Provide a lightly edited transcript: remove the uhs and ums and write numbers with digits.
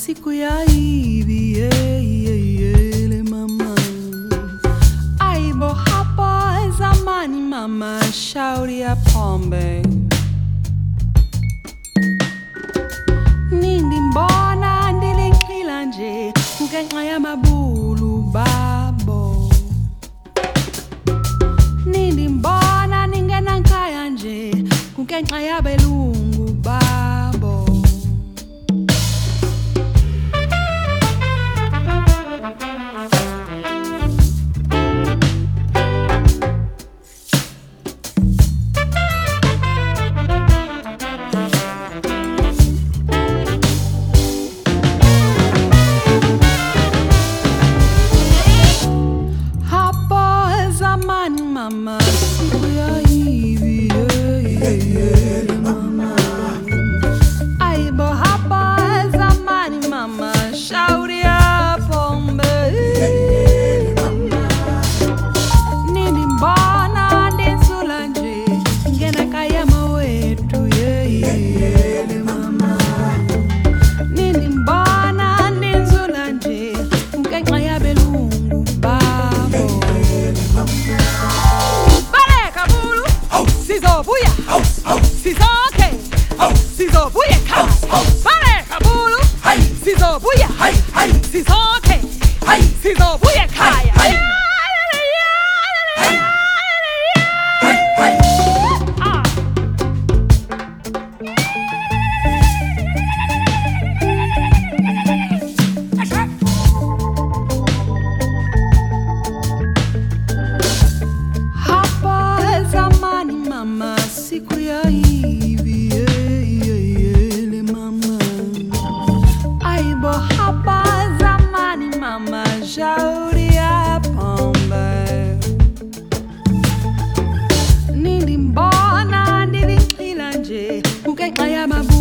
siku ya hivi le mama. Aibo hapo zamani mama, shauri ya pombe. Nindi mbona ndilinkila nje ngenxa ya mabulu babo. Nindi mbona ningena nkaya nje ngenxa ya belungu babo. Mama, siku ya hivi le mama. Aibo hapa zamani mama, shauri ya pombe. Nini mbona ndisula nje ngena kaya mawetu le mama. Nini mbona ndisula nje ngenxa ya belungu babo. Sizobuya, sizoke, sizobuye kaya. Bale kabulu, sizobuya, sizoke, sizobuye kaya. Mama, siku ya hivi le mama. Aibo hapa zamani mama, shauri ya pombe. Nindi mbona ndilinkila nje ngenxa ya mabu.